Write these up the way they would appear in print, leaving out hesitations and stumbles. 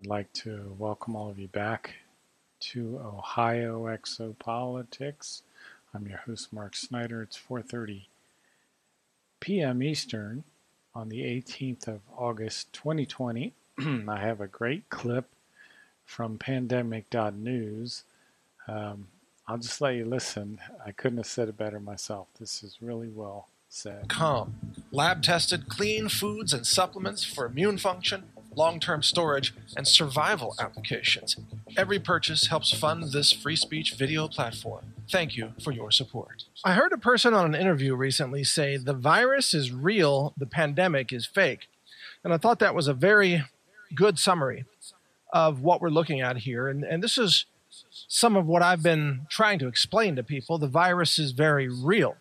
I'd like to welcome all of you back to Ohio Exopolitics. I'm your host, Mark Snyder. It's 4:30 p.m. Eastern on the 18th of August, 2020. I have a great clip from pandemic.news. I'll just let you listen. I couldn't have said it better myself. This is really well said. Lab-tested clean foods and supplements for immune function, long-term storage, and survival applications. Every purchase helps fund this free speech video platform. Thank you for your support. I heard a person on an interview recently say the virus is real, the pandemic is fake. And I thought that was a very good summary of what we're looking at here. And this is some of what I've been trying to explain to people. The virus is very real.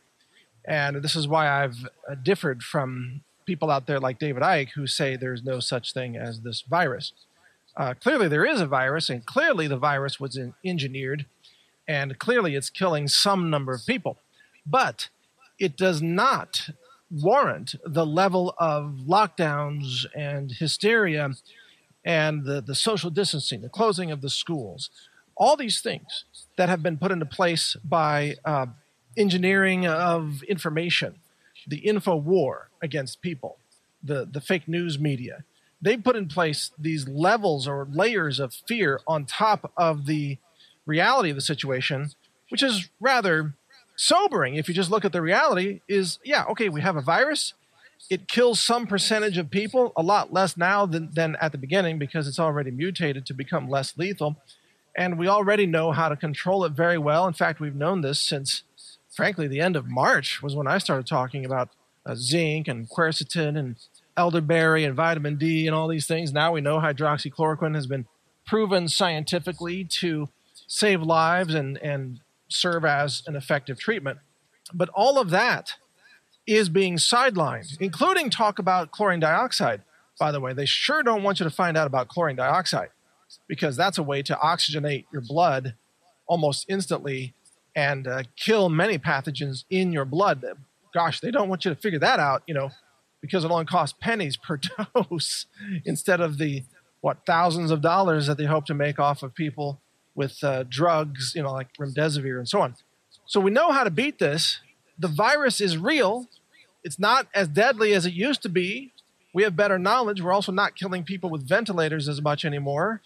And this is why I've differed from people out there like David Icke who say there's no such thing as this virus. Clearly there is a virus, and clearly the virus was engineered, and clearly it's killing some number of people. But it does not warrant the level of lockdowns and hysteria and the social distancing, the closing of the schools, all these things that have been put into place by engineering of information, the info war against people, the fake news media. They've put in place these levels or layers of fear on top of the reality of the situation, which is rather sobering. If you just look at the reality is, yeah, okay, we have a virus. It kills some percentage of people, a lot less now than at the beginning because it's already mutated to become less lethal. And we already know how to control it very well. In fact, we've known this since, frankly, the end of March was when I started talking about zinc and quercetin and elderberry and vitamin D and all these things. Now we know hydroxychloroquine has been proven scientifically to save lives and serve as an effective treatment. But all of that is being sidelined, including talk about chlorine dioxide. By the way, they sure don't want you to find out about chlorine dioxide because that's a way to oxygenate your blood almost instantly and kill many pathogens in your blood. Gosh, they don't want you to figure that out, because it only costs pennies per dose instead of the, thousands of dollars that they hope to make off of people with drugs, like remdesivir and so on. So we know how to beat this. The virus is real. It's not as deadly as it used to be. We have better knowledge. We're also not killing people with ventilators as much anymore.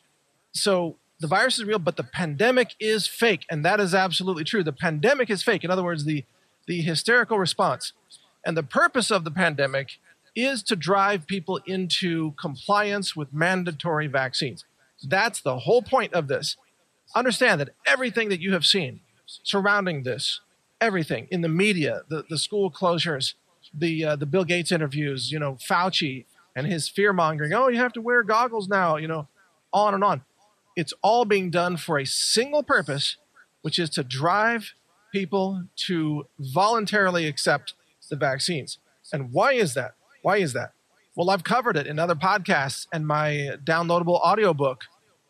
So the virus is real, but the pandemic is fake, and that is absolutely true. The pandemic is fake. In other words, the hysterical response. And the purpose of the pandemic is to drive people into compliance with mandatory vaccines. That's the whole point of this. Understand that everything that you have seen surrounding this, everything in the media, the school closures, the Bill Gates interviews, Fauci and his fear-mongering, oh, you have to wear goggles now, on and on. It's all being done for a single purpose, which is to drive people to voluntarily accept the vaccines. And why is that? Why is that? Well, I've covered it in other podcasts and my downloadable audiobook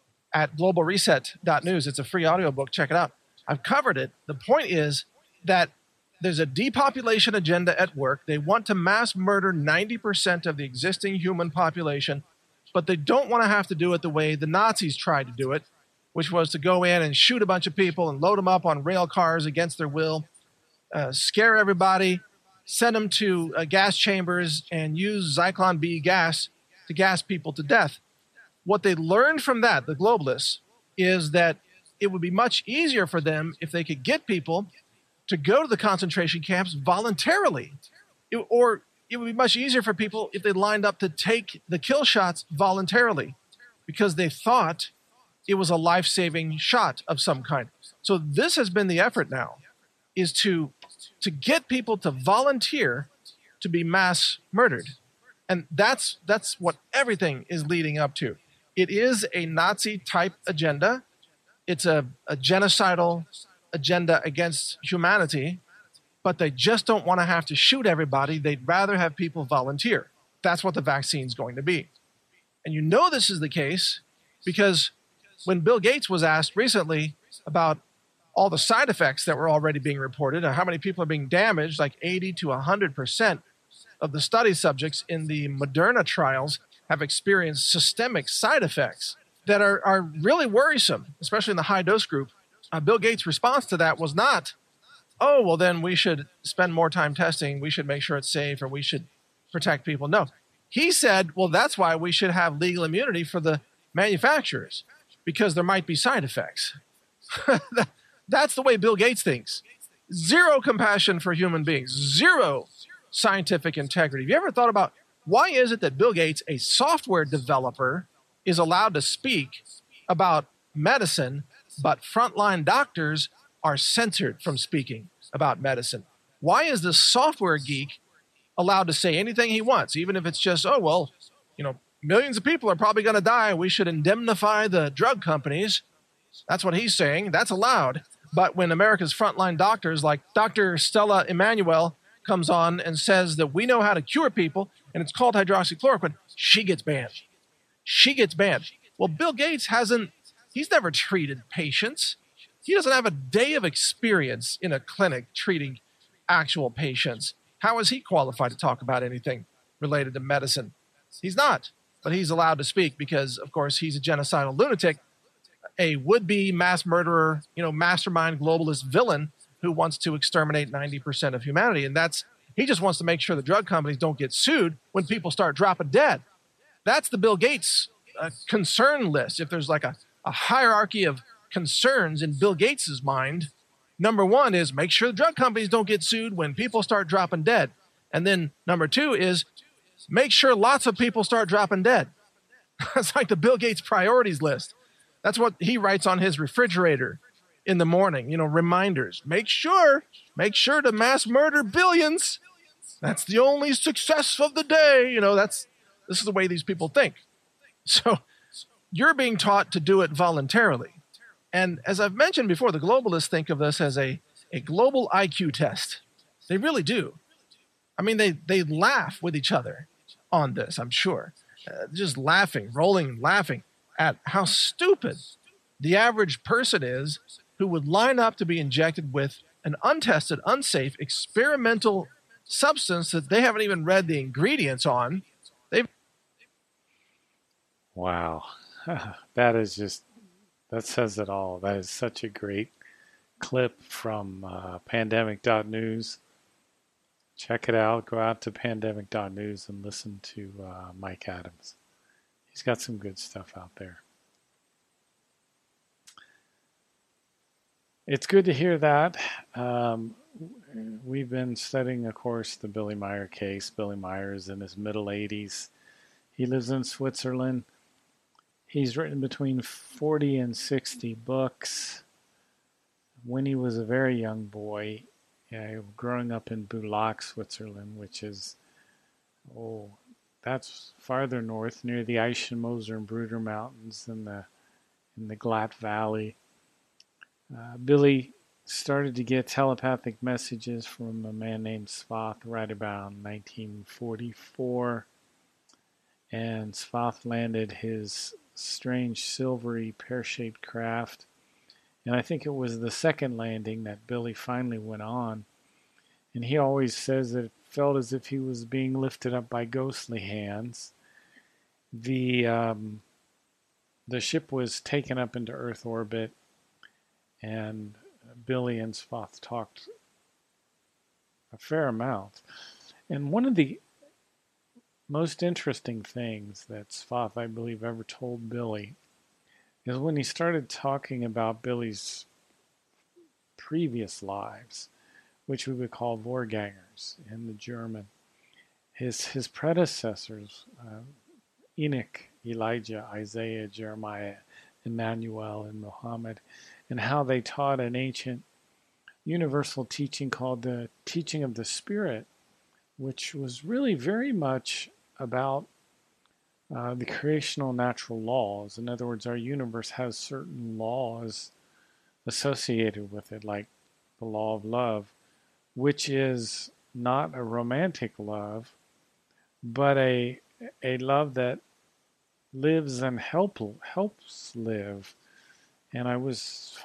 at globalreset.news. It's a free audiobook. Check it out. I've covered it. The point is that there's a depopulation agenda at work. They want to mass murder 90% of the existing human population, but they don't want to have to do it the way the Nazis tried to do it, which was to go in and shoot a bunch of people and load them up on rail cars against their will, scare everybody, send them to gas chambers, and use Zyklon B gas to gas people to death. What they learned from that, the globalists, is that it would be much easier for them if they could get people to go to the concentration camps voluntarily. Or it would be much easier for people if they lined up to take the kill shots voluntarily because they thought it was a life-saving shot of some kind. So this has been the effort now, is to get people to volunteer to be mass murdered. And that's what everything is leading up to. It is a Nazi-type agenda. It's a genocidal agenda against humanity, but they just don't want to have to shoot everybody. They'd rather have people volunteer. That's what the vaccine's going to be. And this is the case because when Bill Gates was asked recently about all the side effects that were already being reported and how many people are being damaged, like 80 to 100% of the study subjects in the Moderna trials have experienced systemic side effects. that are really worrisome, especially in the high dose group. Bill Gates' response to that was not, oh, well, then we should spend more time testing. We should make sure it's safe, or we should protect people. No, he said, well, that's why we should have legal immunity for the manufacturers, because there might be side effects. That's the way Bill Gates thinks. Zero compassion for human beings, zero scientific integrity. Have you ever thought about why is it that Bill Gates, a software developer, is allowed to speak about medicine, but frontline doctors are censored from speaking about medicine? Why is this software geek allowed to say anything he wants, even if it's just, oh, well, millions of people are probably going to die. We should indemnify the drug companies. That's what he's saying. That's allowed. But when America's frontline doctors, like Dr. Stella Emanuel, comes on and says that we know how to cure people, and it's called hydroxychloroquine, she gets banned. She gets banned. Well, Bill Gates he's never treated patients. He doesn't have a day of experience in a clinic treating actual patients. How is he qualified to talk about anything related to medicine? He's not, but he's allowed to speak because, of course, he's a genocidal lunatic, a would-be mass murderer, mastermind globalist villain who wants to exterminate 90% of humanity. And he just wants to make sure the drug companies don't get sued when people start dropping dead. That's the Bill Gates concern list. If there's like a hierarchy of concerns in Bill Gates's mind, number one is make sure the drug companies don't get sued when people start dropping dead. And then number two is make sure lots of people start dropping dead. That's like the Bill Gates priorities list. That's what he writes on his refrigerator in the morning, reminders. Make sure to mass murder billions. That's the only success of the day. This is the way these people think. So you're being taught to do it voluntarily. And as I've mentioned before, the globalists think of this as a global IQ test. They really do. I mean, they laugh with each other on this, I'm sure. Just laughing, rolling, laughing at how stupid the average person is who would line up to be injected with an untested, unsafe, experimental substance that they haven't even read the ingredients on. Wow. That says it all. That is such a great clip from pandemic.news. Check it out. Go out to pandemic.news and listen to Mike Adams. He's got some good stuff out there. It's good to hear that. We've been studying, of course, the Billy Meier case. Billy Meier is in his middle 80s. He lives in Switzerland. He's written between 40 and 60 books. When he was a very young boy, growing up in Boulac, Switzerland, which is, that's farther north, near the Eichen-Moser and Bruder Mountains in the Glatt Valley. Billy started to get telepathic messages from a man named Svath right around 1944. And Svath landed his strange silvery pear-shaped craft. And I think it was the second landing that Billy finally went on. And he always says that it felt as if he was being lifted up by ghostly hands. The ship was taken up into Earth orbit, and Billy and Svath talked a fair amount. And one of the most interesting things that Svath, I believe, ever told Billy is when he started talking about Billy's previous lives, which we would call Vorgängers in the German. His predecessors, Enoch, Elijah, Isaiah, Jeremiah, Emmanuel, and Muhammad, and how they taught an ancient universal teaching called the teaching of the Spirit, which was really very much about the creational natural laws. In other words, our universe has certain laws associated with it, like the law of love, which is not a romantic love, but a love that lives and helps live. And I was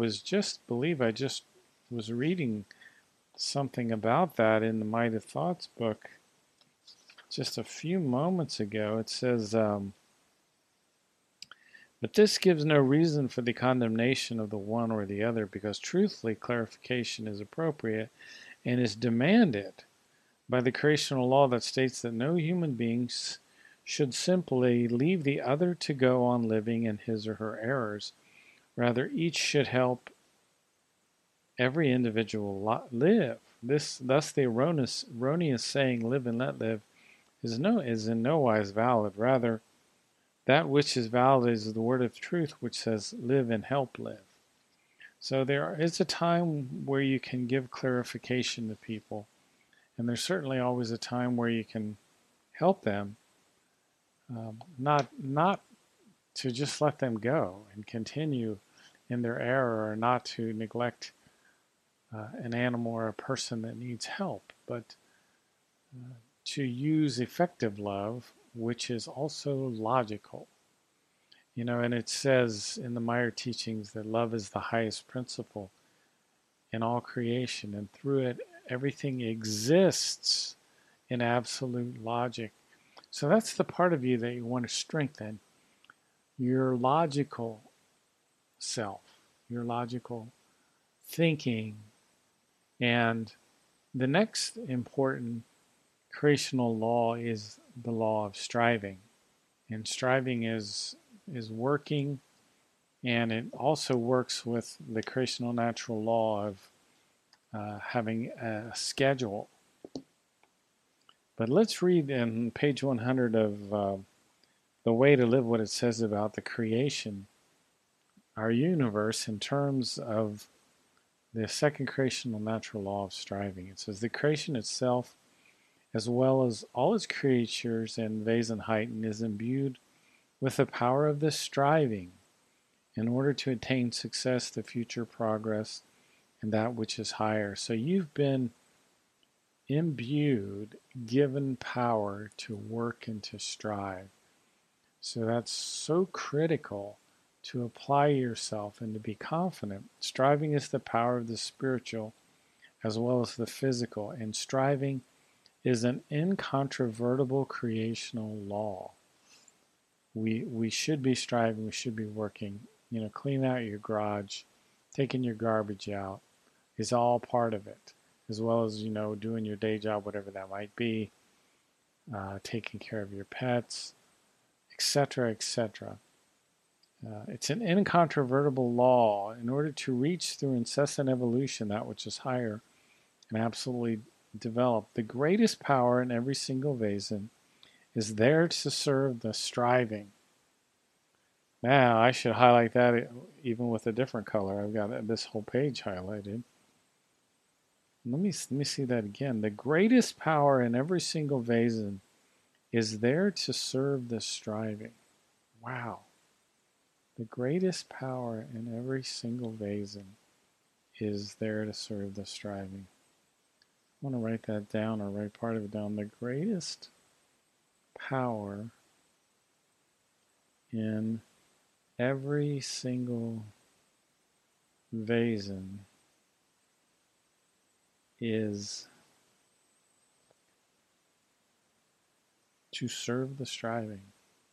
reading something about that in the Might of Thoughts book just a few moments ago. It says, But this gives no reason for the condemnation of the one or the other, because truthfully, clarification is appropriate and is demanded by the creational law that states that no human beings should simply leave the other to go on living in his or her errors. Rather, each should help every individual live. Thus, the erroneous saying "live and let live" is in no wise valid. Rather, that which is valid is the word of truth, which says "live and help live." So there is a time where you can give clarification to people, and there's certainly always a time where you can help them, not to just let them go and continue in their error, or not to neglect an animal or a person that needs help, but to use effective love, which is also logical. And it says in the Meyer teachings that love is the highest principle in all creation, and through it, everything exists in absolute logic. So that's the part of you that you want to strengthen, your logical self, your logical thinking. And the next important creational law is the law of striving. And striving is working, and it also works with the creational natural law of having a schedule. But let's read in page 100 of The Way to Live what it says about the creation, our universe, in terms of the second creational natural law of striving. It says the creation itself, as well as all its creatures and Wesenheiten, is imbued with the power of this striving in order to attain success, the future progress, and that which is higher. So you've been imbued, given power to work and to strive. So that's so critical to apply yourself and to be confident. Striving is the power of the spiritual as well as the physical, and striving is an incontrovertible creational law. We should be striving, we should be working. Clean out your garage, taking your garbage out is all part of it, as well as, doing your day job, whatever that might be, taking care of your pets, etc., etc. It's an incontrovertible law. In order to reach through incessant evolution that which is higher and absolutely develop, the greatest power in every single Wesen is there to serve the striving. Now, I should highlight that even with a different color. I've got this whole page highlighted. Let me see that again. The greatest power in every single Wesen is there to serve the striving. Wow. The greatest power in every single Wesen is there to serve the striving. I want to write that down, or write part of it down. The greatest power in every single Wesen is to serve the striving.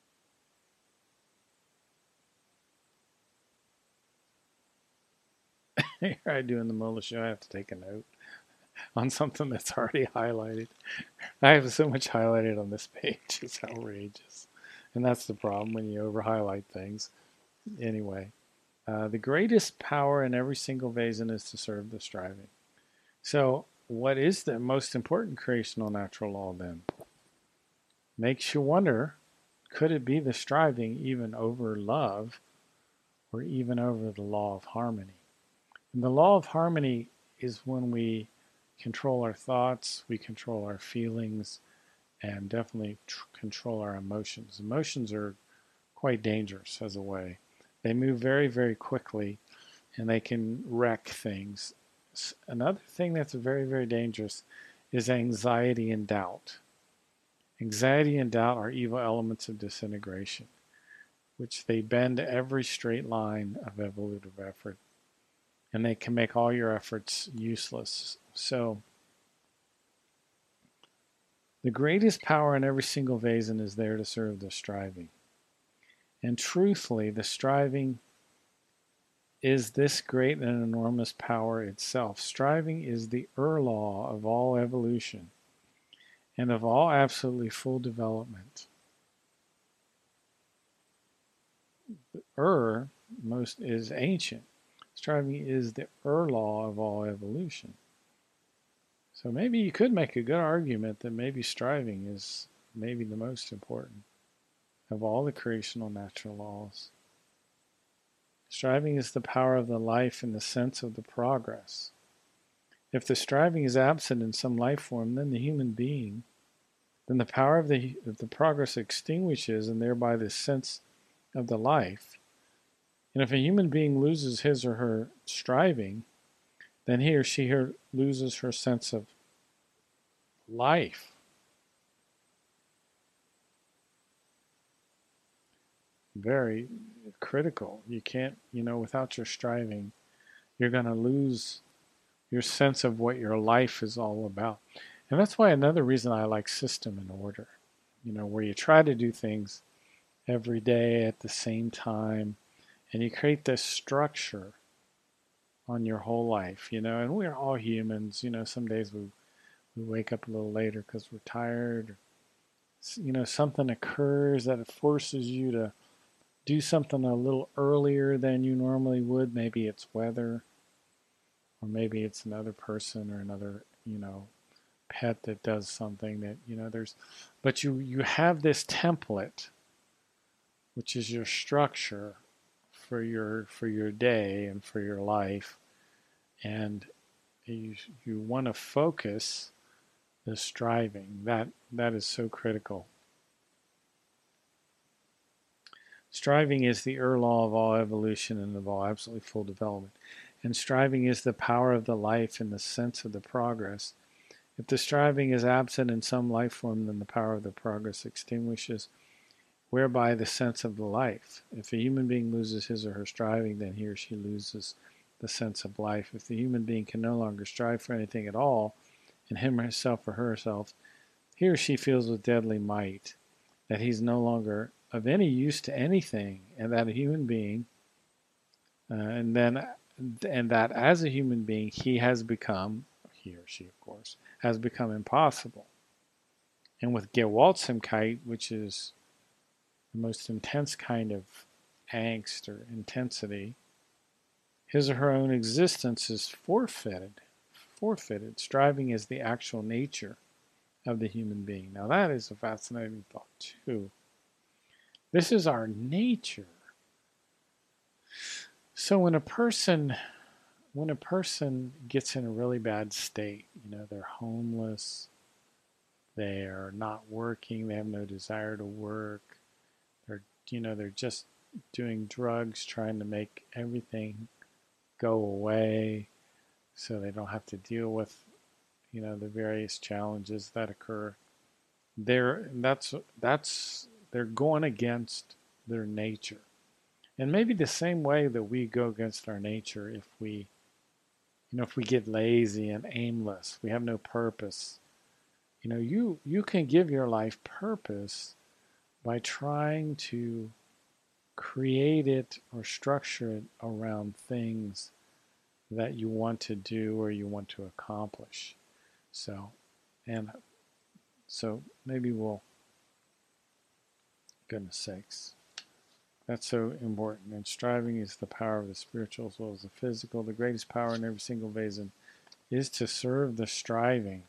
Here I do in the Mola show, I have to take a note on something that's already highlighted. I have so much highlighted on this page, it's outrageous. And that's the problem when you over highlight things. Anyway, the greatest power in every single Wesen is to serve the striving. So, what is the most important creational natural law then? Makes you wonder, could it be the striving even over love, or even over the law of harmony? And the law of harmony is when we control our thoughts, we control our feelings, and definitely control our emotions. Emotions are quite dangerous as a way. They move very, very quickly, and they can wreck things. Another thing that's very, very dangerous is anxiety and doubt. Anxiety and doubt are evil elements of disintegration, which they bend every straight line of evolutive effort, and they can make all your efforts useless. So, the greatest power in every single Wesen is there to serve the striving. And truthfully, the striving is this great and enormous power itself. Striving is the law of all evolution and of all absolutely full development. Most is ancient. Striving is the law of all evolution. So maybe you could make a good argument that maybe striving is maybe the most important of all the creational natural laws. Striving is the power of the life in the sense of the progress. If the striving is absent in some life form, then the power of the progress extinguishes, and thereby the sense of the life. And if a human being loses his or her striving, then he or she loses her sense of life. Very critical. You can't, without your striving, you're going to lose your sense of what your life is all about. And that's why another reason I like system and order, where you try to do things every day at the same time, and you create this structure on your whole life, and we're all humans, some days we wake up a little later because we're tired, something occurs that forces you to do something a little earlier than you normally would. Maybe it's weather, or maybe it's another person or another, pet that does something that, but you have this template, which is your structure for your day and for your life, and you want to focus the striving. That is so critical. Striving is the law of all evolution and of all absolutely full development. And striving is the power of the life in the sense of the progress. If the striving is absent in some life form, then the power of the progress extinguishes, whereby the sense of the life. If a human being loses his or her striving, then he or she loses the sense of life. If the human being can no longer strive for anything at all, in him or himself or herself, he or she feels with deadly might that he's no longer of any use to anything, and that a human being, and that as a human being, he or she, of course, has become impossible. And with Gewaltsamkeit, which is the most intense kind of angst or intensity, his or her own existence is forfeited. Striving is the actual nature of the human being. Now that is a fascinating thought too. This is our nature. So when a person gets in a really bad state, they're homeless, they are not working, they have no desire to work, they're just doing drugs, trying to make everything go away so they don't have to deal with, the various challenges that occur. They're going against their nature. And maybe the same way that we go against our nature if we get lazy and aimless, we have no purpose. You can give your life purpose by trying to create it or structure it around things that you want to do or you want to accomplish. So maybe goodness sakes, that's so important. And striving is the power of the spiritual as well as the physical. The greatest power in every single Vaison is to serve the striving.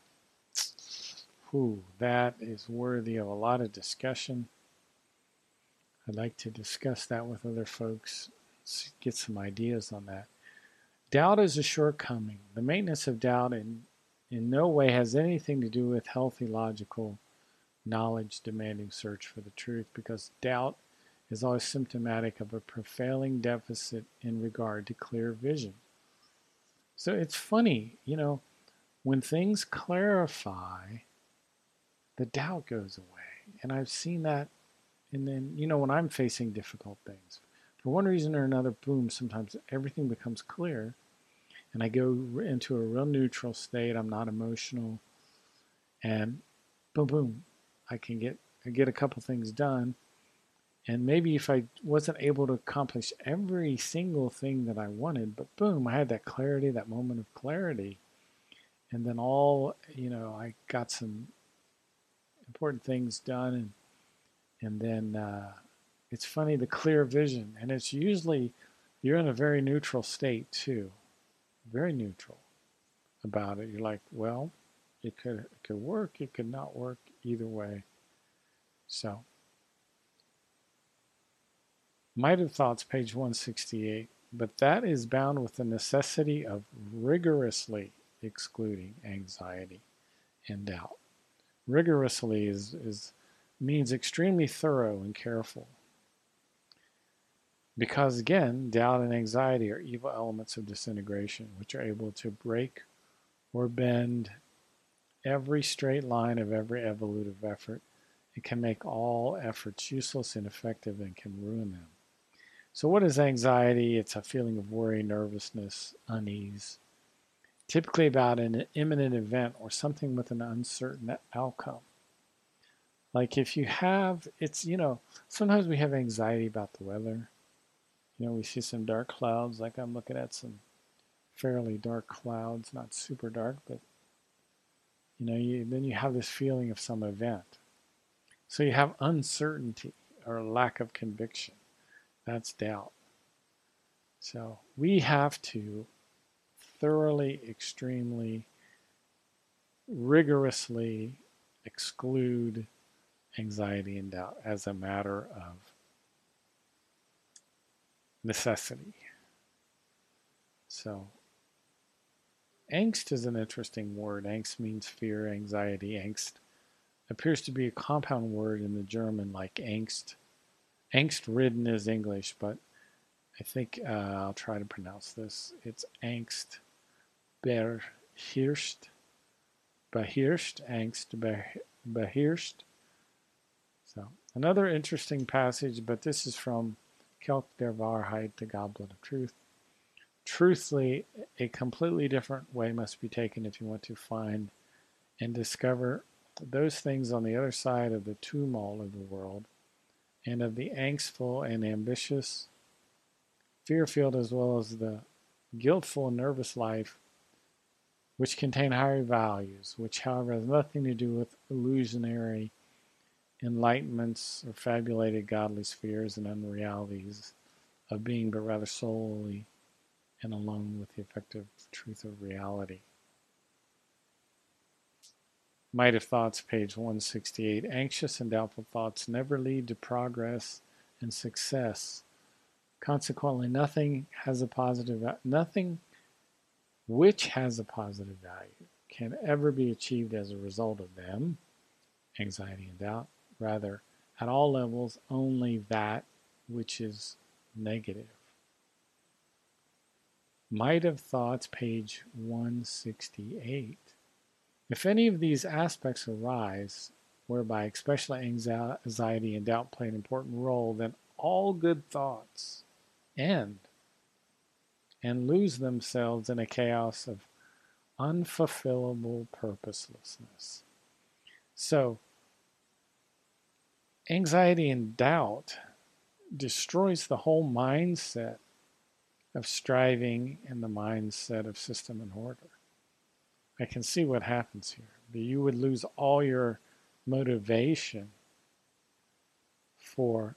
That is worthy of a lot of discussion. I'd like to discuss that with other folks, get some ideas on that. Doubt is a shortcoming. The maintenance of doubt in no way has anything to do with healthy, logical, knowledge-demanding search for the truth, because doubt is always symptomatic of a prevailing deficit in regard to clear vision. So it's funny, when things clarify, the doubt goes away. And I've seen that, and then, when I'm facing difficult things, for one reason or another, boom, sometimes everything becomes clear, and I go into a real neutral state. I'm not emotional, and boom, boom, I get a couple things done, And maybe if I wasn't able to accomplish every single thing that I wanted, but boom, I had that clarity, that moment of clarity. And then I got some important things done. And then it's funny, the clear vision. And it's usually, you're in a very neutral state too, very neutral about it. You're like, well, it could work, it could not work, either way. So, Might Have Thoughts, page 168. But that is bound with the necessity of rigorously excluding anxiety and doubt. Rigorously is means extremely thorough and careful. Because again, doubt and anxiety are evil elements of disintegration, which are able to break or bend every straight line of every evolutive effort. It can make all efforts useless, ineffective, and can ruin them. So, what is anxiety? It's a feeling of worry, nervousness, unease, typically about an imminent event or something with an uncertain outcome. Like if you have, sometimes we have anxiety about the weather. We see some dark clouds, like I'm looking at some fairly dark clouds, not super dark, but then you have this feeling of some event. So you have uncertainty or lack of conviction. That's doubt. So we have to thoroughly, extremely, rigorously exclude anxiety and doubt as a matter of necessity. So angst is an interesting word. Angst means fear, anxiety. Angst appears to be a compound word in the German, like angst. Angst-ridden is English, but I think I'll try to pronounce this. It's angst beherrscht, angst beherrscht. So another interesting passage, but this is from Kelch der Wahrheit, the Goblet of Truth. Truthfully, a completely different way must be taken if you want to find and discover those things on the other side of the tumult of the world and of the angstful and ambitious, fear-filled as well as the guiltful and nervous life, which contain higher values, which however has nothing to do with illusionary enlightenments or fabulated godly spheres and unrealities of being, but rather solely and alone with the effective truth of reality. Might Have Thoughts, page 168. Anxious and doubtful thoughts never lead to progress and success. Consequently, nothing which has a positive value can ever be achieved as a result of them, anxiety and doubt. Rather, at all levels, only that which is negative. Might Have Thoughts, page 168. If any of these aspects arise, whereby especially anxiety and doubt play an important role, then all good thoughts end and lose themselves in a chaos of unfulfillable purposelessness. So, anxiety and doubt destroys the whole mindset of striving and the mindset of system and order. I can see what happens here. But you would lose all your motivation for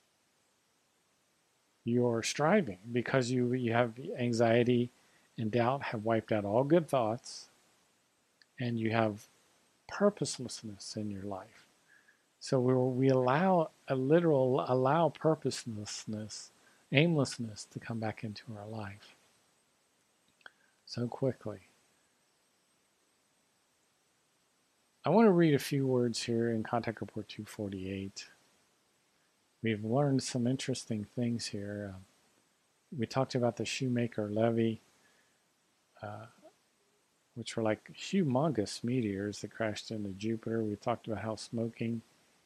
your striving because you have anxiety and doubt have wiped out all good thoughts, and you have purposelessness in your life. So we allow purposelessness, aimlessness to come back into our life so quickly. I want to read a few words here in Contact Report 248. We've learned some interesting things here. We talked about the Shoemaker Levy, which were like humongous meteors that crashed into Jupiter. We talked about how smoking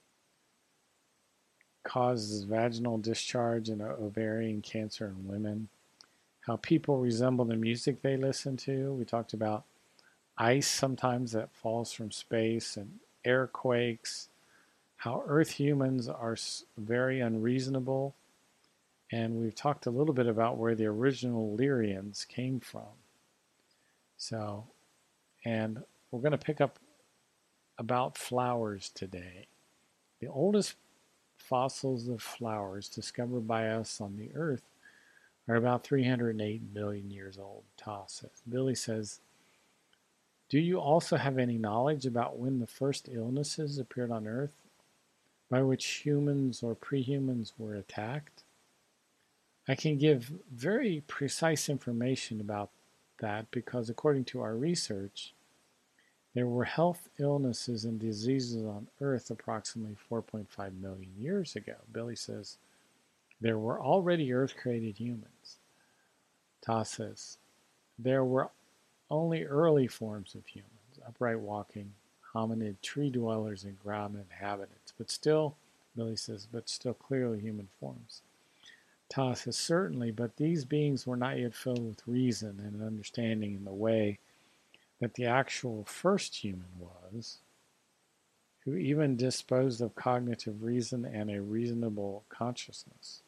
causes vaginal discharge and ovarian cancer in women, how people resemble the music they listen to. We talked about ice sometimes that falls from space and earthquakes, how Earth humans are very unreasonable, and we've talked a little bit about where the original Lyrians came from. So, and we're going to pick up about flowers today. The oldest fossils of flowers discovered by us on the Earth are about 308 million years old, Toss says. Billy says, do you also have any knowledge about when the first illnesses appeared on Earth by which humans or prehumans were attacked? I can give very precise information about that because according to our research, there were health illnesses and diseases on Earth approximately 4.5 million years ago. Billy says, there were already Earth-created humans. Ta says, there were only early forms of humans, upright walking, hominid, tree dwellers, and ground inhabitants. But still, Billy says, but still clearly human forms. Ta says, certainly, but these beings were not yet filled with reason and understanding in the way that the actual first human was, who even disposed of cognitive reason and a reasonable consciousness.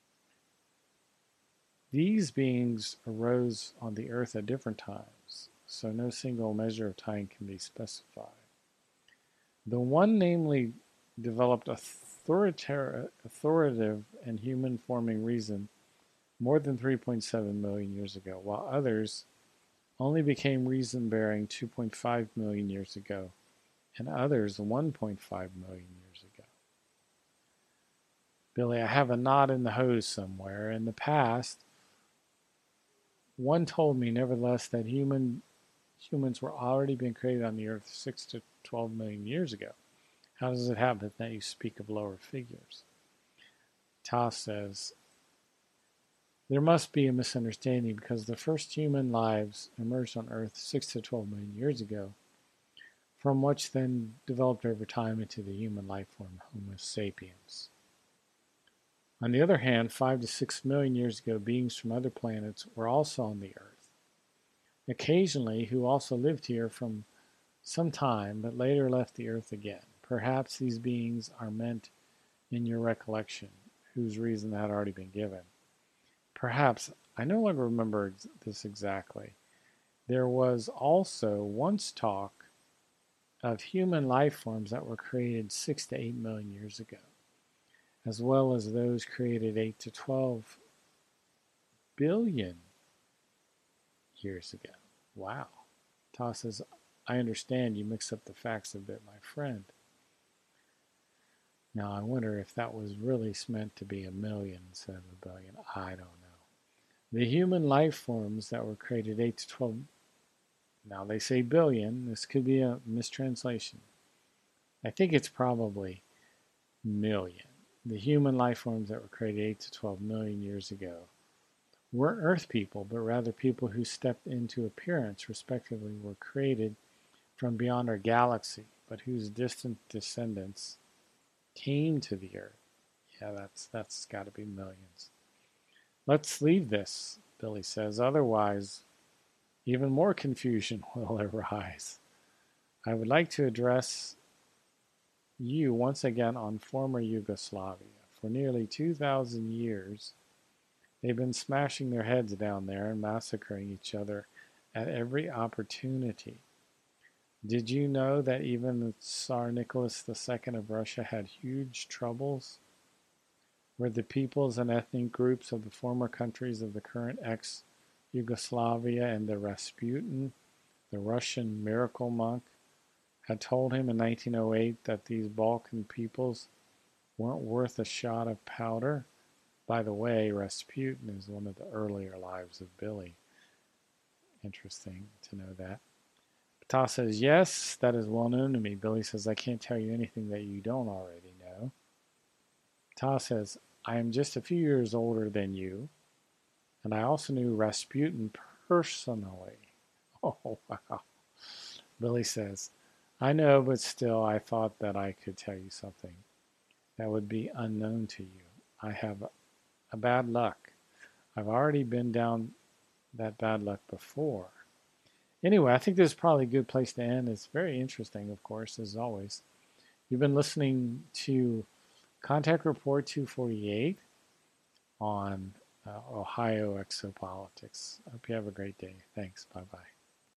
These beings arose on the earth at different times, so no single measure of time can be specified. The one, namely, developed authoritative and human-forming reason more than 3.7 million years ago, while others only became reason-bearing 2.5 million years ago, and others 1.5 million years ago. Billy, I have a knot in the hose somewhere. In the past, one told me, nevertheless, that humans were already being created on the earth 6 to 12 million years ago. How does it happen that you speak of lower figures? Ta says, there must be a misunderstanding because the first human lives emerged on Earth 6 to 12 million years ago, from which then developed over time into the human life form Homo sapiens. On the other hand, 5 to 6 million years ago, beings from other planets were also on the Earth, occasionally who also lived here from some time, but later left the Earth again. Perhaps these beings are meant in your recollection, whose reason had already been given. Perhaps, I no longer remember this exactly. There was also once talk of human life forms that were created 6 to 8 million years ago, as well as those created 8 to 12 billion years ago. Wow. Ta says, I understand you mix up the facts a bit, my friend. Now, I wonder if that was really meant to be a million instead of a billion. I don't know. The human life forms that were created 8 to 12, now they say billion. This could be a mistranslation. I think it's probably million. The human life forms that were created 8 to 12 million years ago weren't Earth people, but rather people who stepped into appearance, respectively, were created from beyond our galaxy, but whose distant descendants came to the Earth. Yeah, that's got to be millions. Let's leave this, Billy says, otherwise even more confusion will arise. I would like to address you once again on former Yugoslavia. For nearly 2,000 years, they've been smashing their heads down there and massacring each other at every opportunity. Did you know that even Tsar Nicholas II of Russia had huge troubles? Were the peoples and ethnic groups of the former countries of the current ex-Yugoslavia and the Rasputin, the Russian miracle monk, had told him in 1908 that these Balkan peoples weren't worth a shot of powder? By the way, Rasputin is one of the earlier lives of Billy. Interesting to know that. Ta says, yes, that is well known to me. Billy says, I can't tell you anything that you don't already know. Ta says, I am just a few years older than you, and I also knew Rasputin personally. Oh, wow. Billy says, I know, but still I thought that I could tell you something that would be unknown to you. I have a bad luck. I've already been down that bad luck before. Anyway, I think this is probably a good place to end. It's very interesting, of course, as always. You've been listening to Contact Report 248 on Ohio Exopolitics. I hope you have a great day. Thanks. Bye-bye.